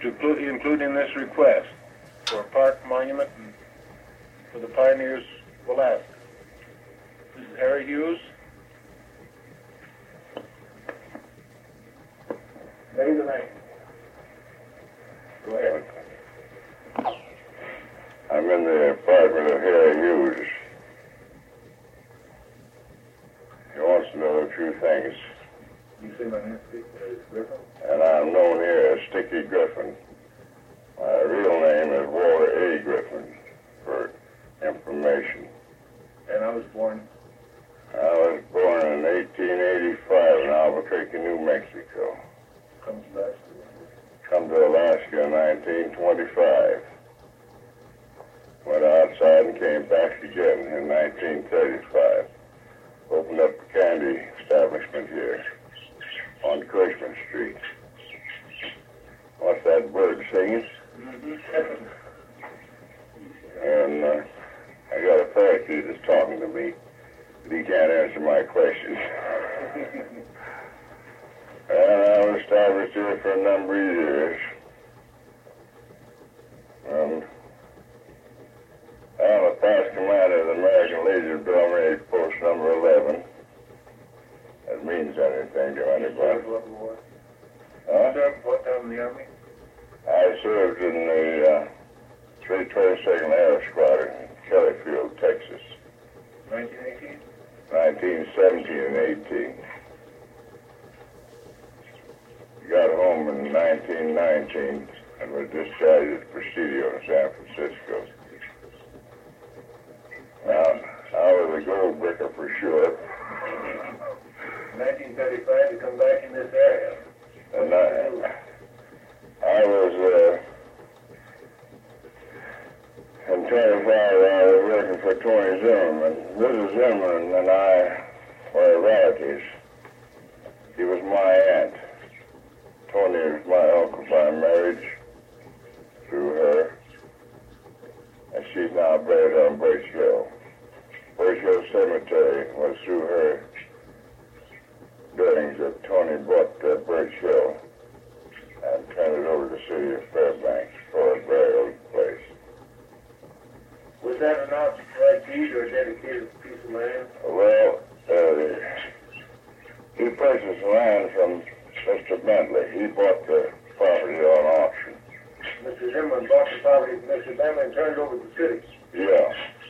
include in this request for a park monument for the pioneers of Alaska. This is Harry Hughes. Say the name. Go ahead. I'm in the apartment of Harry Hughes. He wants to know a few things. You say my name is Griffin? And I'm known here as Sticky Griffin. My real name is Walter A. Griffin, for information. And I was born in 1885 in Albuquerque, New Mexico. Come to Alaska in 1925. Went outside and came back again in 1935. Opened up a candy establishment here on Cushman Street. What's that bird singing? And I got a factory that's talking to me, but he can't answer my questions. And I was established here for a number of years. I'm a past commander of the American Legion of Domination Post number 11. That means anything to anybody. Huh? What time in the Army? I served in the 322nd Air Squadron in Kellyfield, Texas. 1918? 1917 and 18. Got home in 1919 and was discharged at Presidio in San Francisco. Now, I was a gold bricker for sure. 1935, you come back in this area. And I was in 25, I was working for Tony Zimmerman. Mrs. Zimmerman and I were relatives. He was my aunt. Tony was my uncle by marriage through her. And she's now buried on Birch Hill. Birch Hill Cemetery was through her doings that Tony bought Birch Hill and turned it over to the city of Fairbanks for a burial place. Was that an outright deed or a dedicated piece of land? Well, he purchased land from Mr. Bentley. He bought the property on auction. Mr. Zimmerman bought the property from Mr. Bentley and turned it over to the city? Yeah.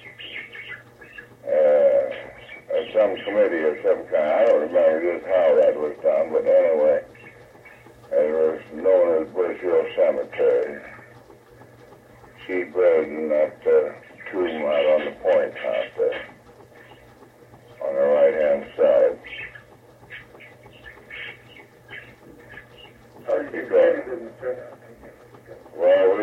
Some committee of some kind. I don't remember just how that was done, but anyway, it was known as Birch Hill Cemetery. She buried in that tomb out on the point out there, on the right-hand side. How did you get it in the turn out? Well,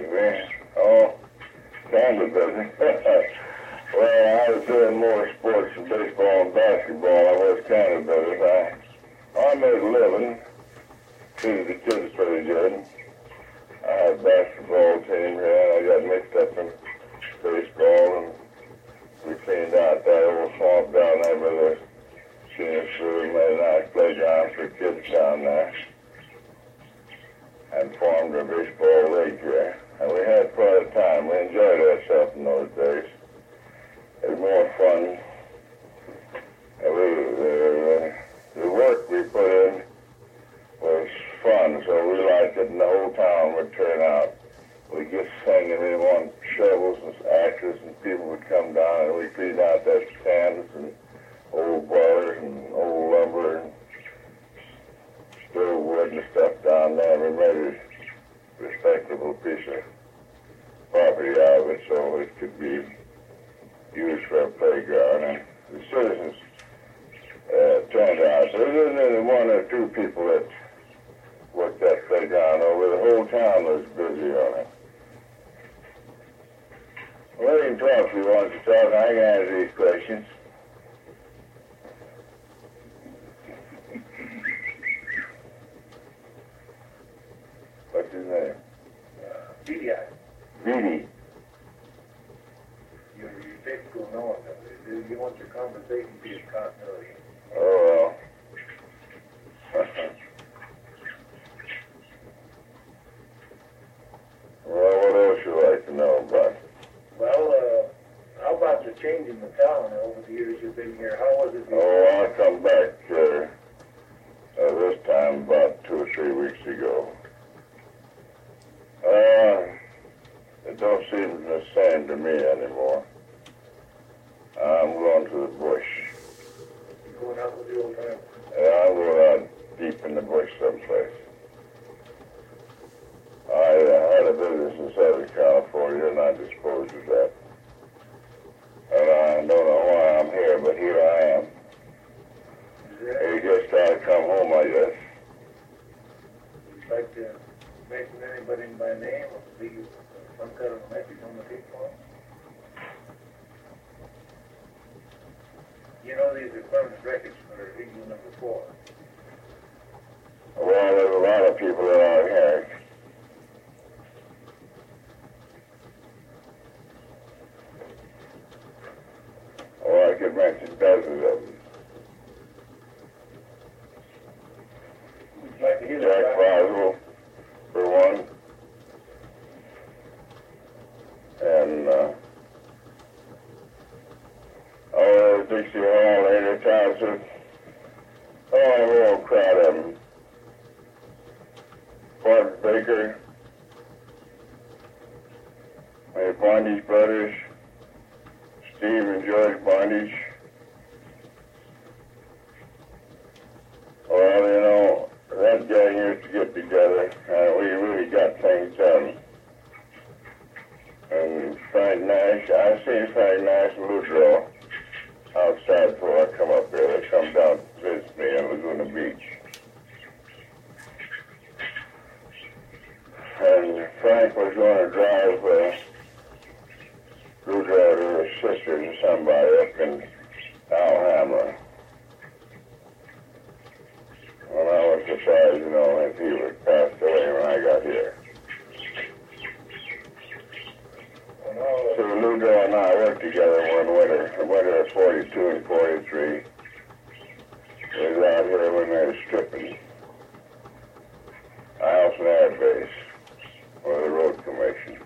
kind of busy. Well, I was doing more sports than baseball and basketball. I was kind of busy. I made a living, treated the kids pretty good. I had a basketball team here, and I got mixed up in baseball, and we cleaned out that old swamp down there by the senior school, made a nice playground for kids down there, and formed a baseball league here. And we had quite a time. We enjoyed ourselves in those days. It was more fun. The work we put in was fun, so we liked it, and the whole town would turn out. We'd get singing, we want shovels and axes, and people would come down, and we'd clean out that cans and old boilers and old lumber and stove wood and stuff down there. We made a respectable piece of property out of it so it could be used for a playground, and the citizens turned out. So there was only one or two people that worked that playground over. The whole town was busy on it. Well, you can talk if you want to talk. I can answer these questions. What's his name? Beady. Beady. You take school knowing that. You want your conversation to be in continuity. Oh, well. town over the years you've been here? How was it? Oh, I come back this time about 2 or 3 weeks ago. It don't seem the same to me anymore. I'm going to the bush. You're going out with the old man? Yeah, I'm going out deep in the bush someplace. I had a business in Southern California, and I disposed of that. And I don't know why I'm here, but here I am. You just gotta come home, I guess. Would you like to mention anybody by name or leave some kind of message on the people? You know these are permanent records for review number 4. Well, there's a lot of people that aren't here. Oh, I could mention dozens of them. Would you like to hear Jack that? Boswell, for one. And, Dixie Hall, Ada Townsend. Oh, a whole crowd of them. Bart Baker. The Bondage brothers. Steve and George Bondage. Well, you know, that gang used to get together, and we really got things done. And Frank Nash, I seen Frank Nash and Luttrell outside before I come up here. They come down to visit me in Laguna Beach. And Frank was going to drive Luttrell to his sisters or somebody up in Alhambra. Well, I was surprised, you know, if he was passed away when I got here. So Luttrell and I worked together one winter, the winter of 42 and 43. We was out here when they were stripping Eielson Air Base for the road commission.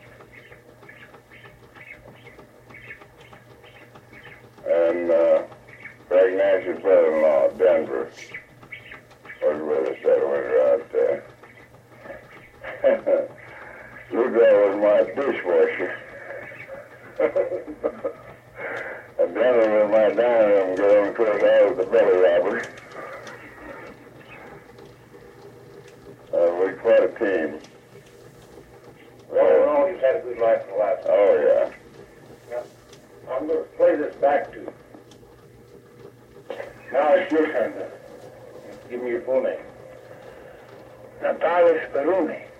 And Frank Nash's brother-in-law, Denver, was with us that winter out there. Luttrell was my dishwasher. And Denver was my dining room girl, and of course I was the belly robber. We're quite a team. Well, we always had a good life in the last. Oh, yeah. Now, I'm going to play this back to you. Now it's your turn to give me your full name. Natalis Peruni.